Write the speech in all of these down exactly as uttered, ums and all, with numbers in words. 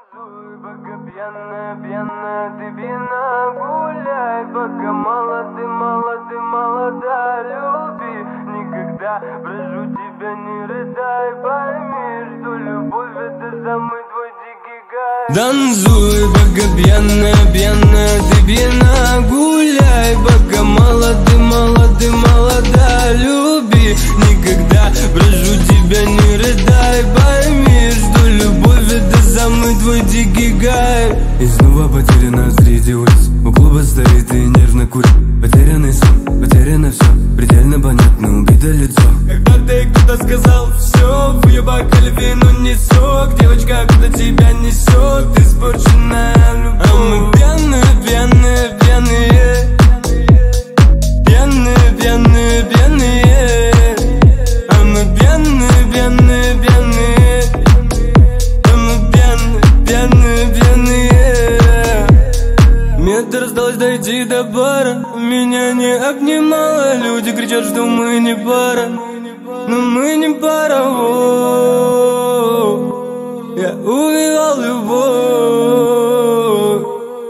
Танцуй, пока пьяная, пьяная ты пьяна. Гуляй, пока молоды, молоды, молода. Люби, никогда прошу тебя не рыдай. Пойми, что любовь это самый твой дикий кайф. Танцуй, пока пьяная, пьяная ты пьяна. Гуляй, пока молоды, молоды, молода. Люби, никогда прошу тебя не рыдай. Пойми, что любовь это самый твой дикий кайф. И снова потеряна среди улиц. У клуба стоит и нервно курит. Потерянный сон, потеряно все. Предельно понятно, убито лицо. Когда-то и кто-то сказал все, в ее бокале вино не сок. Девочка, куда тебя несет, испорченная любовь. А мы пьяные, пьяные, пьяные. Пьяные, пьяные, пьяные. А мы пьяные, пьяные, пьяные. А мы пьяные, пьяные, пьяные. Метр осталось дойти до бара. Меня не обнимало. Люди кричат, что мы не пара. Но мы не пара. Я убивал любовь.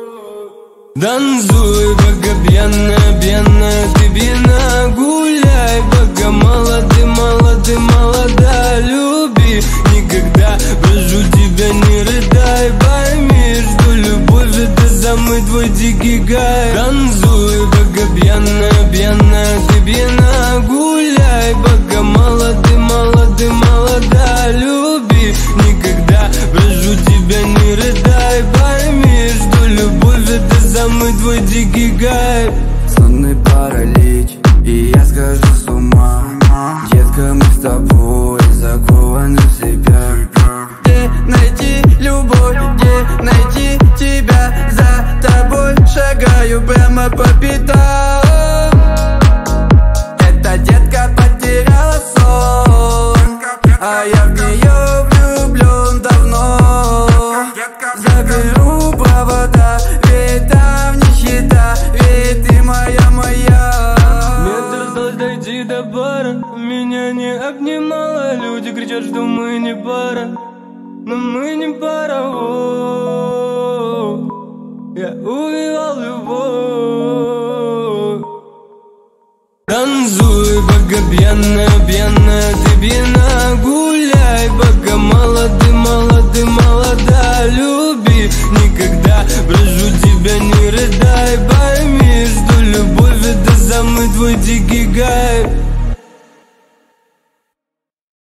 Танцуй, пока пьяная, пьяная ты пьяна. Гуляй, пока молоды, молоды, молода. Люби, никогда прошу тебя не рыдай. Пойми, что любовь это самый твой дикий кайф. Танцуй, пока пьяная, пьяная ты пьяна. Гуляй, пока молоды, молоды, молода. Люби, никогда прошу тебя не рыдай. Пойми, что любовь это самый твой дикий кайф. Сонный паралич, и я схожу с ума. Детка, мы с тобой закованы в себя. Где найти любовь, где найти тебя? За тобой шагаю прямо по пятам. Эта детка потеряла сон, а я в нее влюблен давно. Заберу провода, ведь там нищета, ведь ты моя, моя. Метр осталось дойти до бара. Меня не обнимало. Люди кричат, что мы не пара. Но мы не пара. О-о-о. Я убивал любовь. Танцуй, пока пьяная, пьяная ты пьяна.